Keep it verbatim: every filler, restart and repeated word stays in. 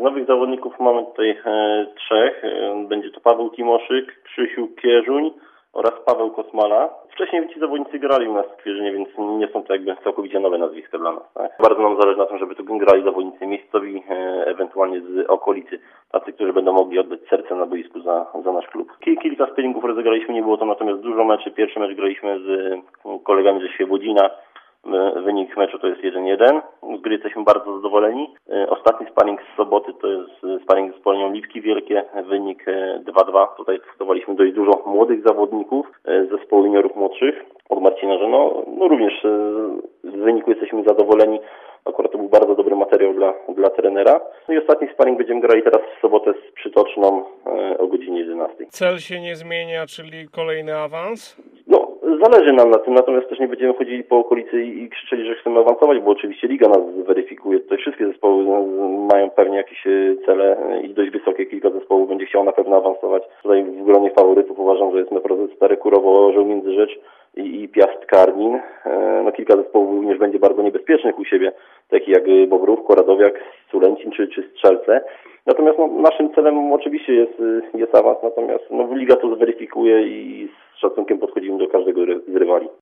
Z nowych zawodników mamy tutaj e, trzech. E, będzie to Paweł Timoszyk, Krzysiu Kierzuń oraz Paweł Kosmala. Wcześniej ci zawodnicy grali u nas w Kwierzynie, więc nie są to jakby całkowicie nowe nazwiska dla nas. Tak? Bardzo nam zależy na tym, żeby tu grali zawodnicy miejscowi, e, ewentualnie z okolicy, tacy, którzy będą mogli oddać serce na boisku za, za nasz klub. Kil, kilka sparingów rozegraliśmy, nie było to natomiast dużo meczy. Pierwszy mecz graliśmy z kolegami ze Świebodzina. Wynik meczu to jest jeden jeden. Z gry jesteśmy bardzo zadowoleni. Ostatni sparring z soboty to jest sparring z Polonią Lipki Wielkie. Wynik dwa dwa. Tutaj testowaliśmy dość dużo młodych zawodników z zespołu juniorów młodszych od Marcina Żeno. No również z wyniku jesteśmy zadowoleni. Akurat to był bardzo dobry materiał dla, dla trenera. No i ostatni sparring będziemy grali teraz w sobotę z Przytoczną o godzinie jedenastej. Cel się nie zmienia, czyli kolejny awans? No, zależy nam na tym, natomiast też nie będziemy chodzili po okolicy i krzyczeli, że chcemy awansować, bo oczywiście Liga nas weryfikuje. Tutaj wszystkie zespoły mają pewnie jakieś cele i dość wysokie. Kilka zespołów będzie chciało na pewno awansować. Tutaj w gronie faworytów uważam, że jest Metrozy Stary Kurowo, Orzeł Międzyrzecz i, i Piast Karnin. No, kilka zespołów również będzie bardzo niebezpiecznych u siebie, takich jak Bobrówko, Radowiak, Sulęcin czy, czy Strzelce. Natomiast no, naszym celem oczywiście jest, jest awans, natomiast no, Liga to zweryfikuje i z szacunkiem podchodzimy do każdego z rywali.